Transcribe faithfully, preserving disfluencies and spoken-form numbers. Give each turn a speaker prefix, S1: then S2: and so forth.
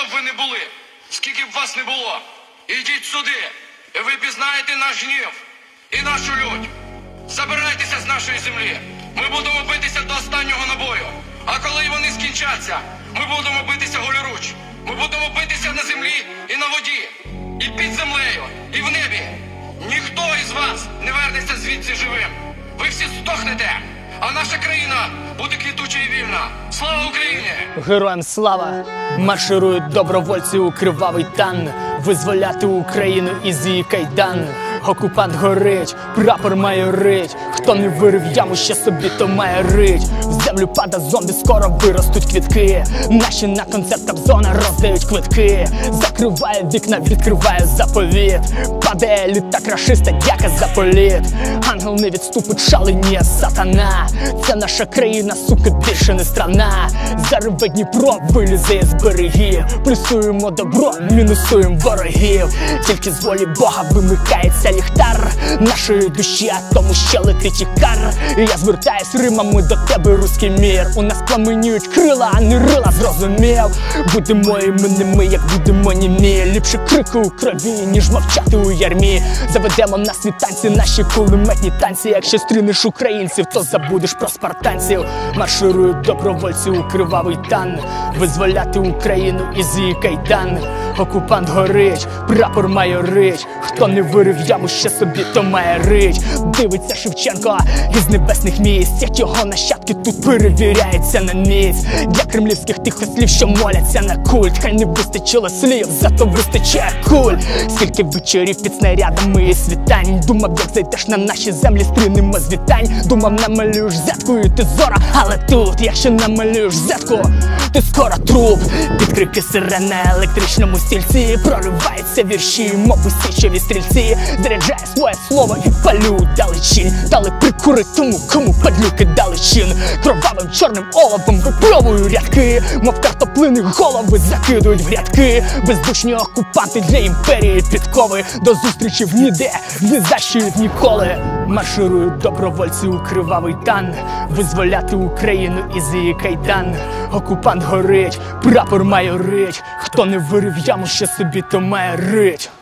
S1: б ви не були, скільки б вас не було, ідіть сюди, і ви пізнаєте наш гнів і нашу лють. Забирайтеся з нашої землі, ми будемо битися до останнього набою. А коли вони скінчаться, ми будемо битися голіруч. Ми будемо битися на землі і на воді, і під землею, і в небі. Ніхто із вас не вернеться звідси живим. Ви всі здохнете, а наша країна буде квітуча і вільна. Слава Україні!
S2: Героям слава! Марширують добровольці у кривавий тан, визволяти Україну із її кайдан. Окупант горить, прапор майорить, хто не вирив яму, ще собі, то має рить. В землю пада зомбі, скоро виростуть квітки. Наші на концерт Кобзона роздають квитки. Закриває вікна, відкриває заповіт. Падає літак рашиста, дяка за політ. Ангел не відступить, шаленіє сатана. Це наша країна, сука, більше не страна. Зариве Дніпро, вилізе із берегів. Плюсуємо добро, мінусуємо ворогів. Тільки з волі Бога вимикається ліхтар нашої душі, а тому ще летить ікар. І я звертаюсь римами до тебе, руський мір. У нас пламеніють крила, а не рила, зрозумів. Будемо іменними, як будемо німі. Ліпше крики у крові, ніж мовчати у ярмі. Заведемо на світанці наші кулеметні танці. Якщо стрінеш українців, то забудеш про спартанців. Марширують добровольці у кривавий тан, визволяти Україну із її кайдан. Окупант горить, прапор майорить, хто не вирив яму, ще собі, то має рить. Дивиться Шевченко із небесних місць, як його нащадки тут перевіряються на міць. Для кремлівських тихослів, що моляться на культ, хай не вистачило слів, зато вистачає куль. Скільки вечорів під снарядами і світань, думав, як зайдеш на наші землі, стрінемо з вітань. Думав, намалюєш зетку і ти зора, але тут, якщо намалюєш зетку, ти скоро труп. Під крики сирен на електричному стільці прориваються вірші, мови січові стрільці. Заряджає своє слово і палю далечінь. Дали прикури тому, кому падлюки дали чин. Кровавим чорним оловом випльовую рядки, мов картоплини голови закидують в рядки. Бездушні окупанти для імперії підкови. До зустрічі в ніде, ні за що і ніколи. Марширують добровольці у кривавий тан, визволяти Україну із її кайдан. Окупант горить, прапор майорить, хто не вирив яму, ще собі, то має рить.